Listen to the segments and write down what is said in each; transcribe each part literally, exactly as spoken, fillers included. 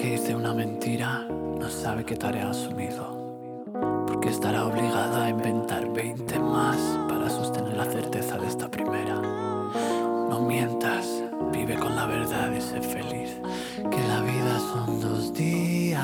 que dice una mentira no sabe qué tarea ha asumido, porque estará obligada a inventar veinte más para sostener la certeza de esta primera. No mientas, vive con la verdad y sé feliz, que la vida son dos días.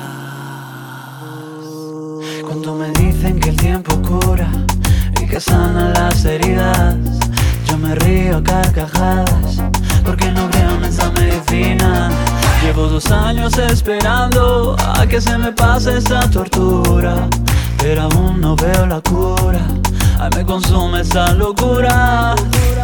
Cuando me dicen que el tiempo cura y que sana las heridas, yo me río a carcajadas, porque no creo en esa medicina. Llevo dos años esperando a que se me pase esta tortura, pero aún no veo la cura. Ay, me consume esa locura.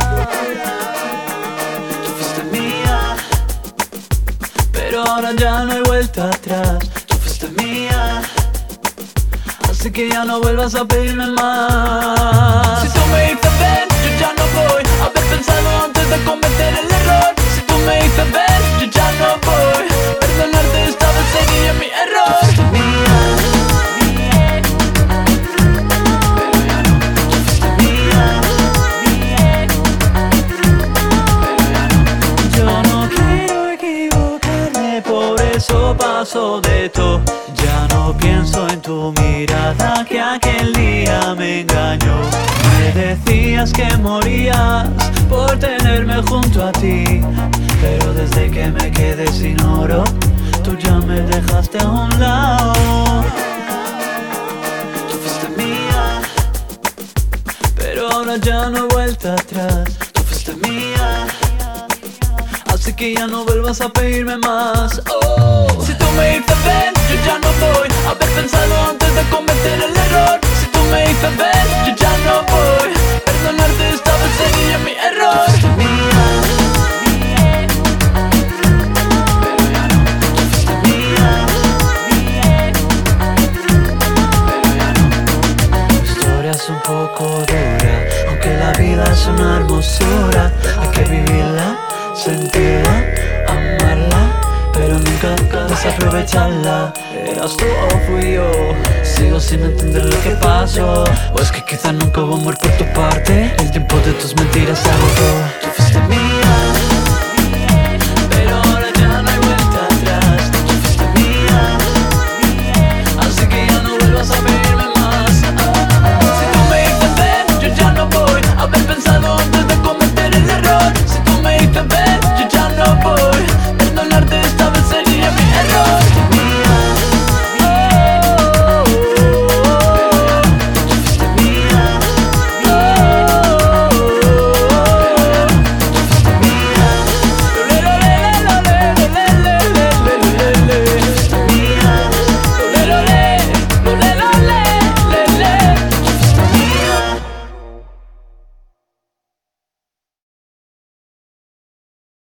Tú fuiste mía, pero ahora ya no hay vuelta atrás. Tú fuiste mía, así que ya no vuelvas a pedirme más. Si tú me dices ven, yo ya no voy a haber pensado antes de cometer el error. Si tú me dices ven, yo ya no voy perdonarte, esta vez sería mi error. Tú fuiste mía, pero ya no. Tú fuiste mía, pero ya no. Yo no quiero equivocarme, por eso paso de todo. Ya no pienso en tu mirada que aquel día me engañó. Me decías que morías por tenerme junto a ti, pero desde que me quedé sin oro, tú ya me dejaste a un lado. Tú fuiste mía, pero ahora ya no hay vuelta atrás. Tú fuiste mía, así que ya no vuelvas a pedirme más. Oh. Si tú me dices ven, yo ya no voy a haber pensado antes de cometer el error. Si tú me dices ven, yo ya no voy perdonarte, esta vez sería mi error. Tú fuiste mía, pero ya no. Tú fuiste mía, pero ya no. La historia es un poco dura, aunque la vida es una hermosura. Hay que vivirla, sentirla, amarla, pero nunca desaprovecharla. Eras tú o fui yo, sigo sin entender lo que pasó. O es que quizá nunca hubo amor por tu parte, el tiempo de tus mentiras se agotó.